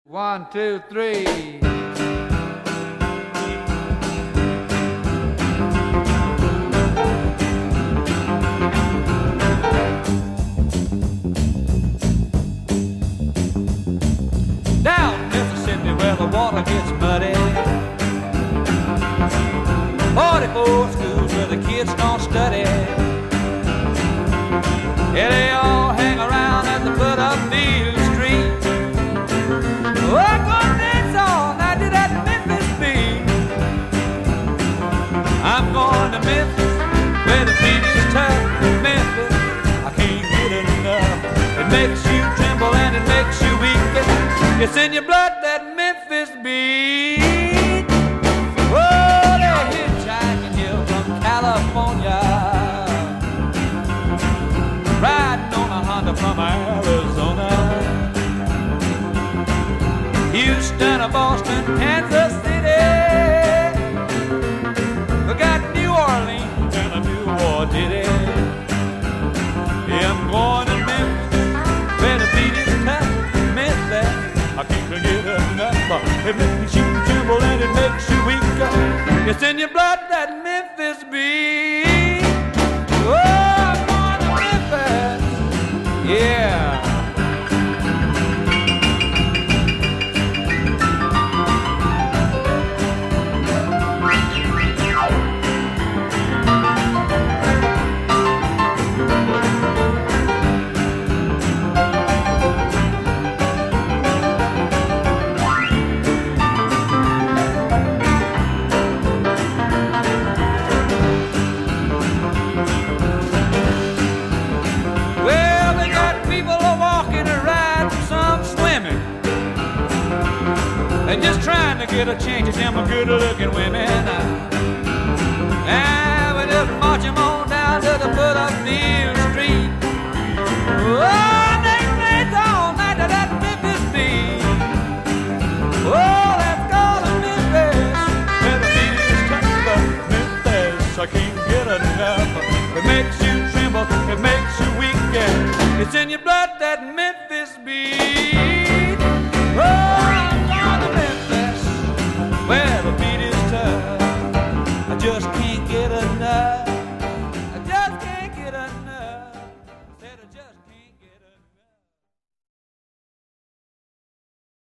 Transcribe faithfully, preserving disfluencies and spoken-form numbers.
One, two, three. Down Mississippi where the water gets muddy, forty-four schools where the kids don't study. Yeah, they all hang around at the foot of Field Street. Oh, gonna dance all night to that Memphis beat. I'm going to Memphis where the beat is tough. Memphis, I can't get enough. It makes you tremble and it makes you weak. It's in your blood, that Memphis beat. Oh, they're hitchhiking you from California, riding on a Honda from Arizona, Houston, or Boston, Kansas City. We got New Orleans and a New Orleans. Yeah, I'm going to Memphis where the beat is tough. Memphis, I can't get enough. It makes you tremble and it makes you weak. It's in your blood, that Memphis beat. Oh, I'm going to Memphis. Yeah. And just trying to get a change of them good-looking women. And we just march them on down to the foot of Field Street. Oh, they dance all night to that Memphis beat. Oh, let's go to Memphis where the beat is tough. Memphis, I can't get enough. It makes you tremble, it makes you weak. It's in your blood, that Memphis beat. Oh, where the beat is tough, I just can't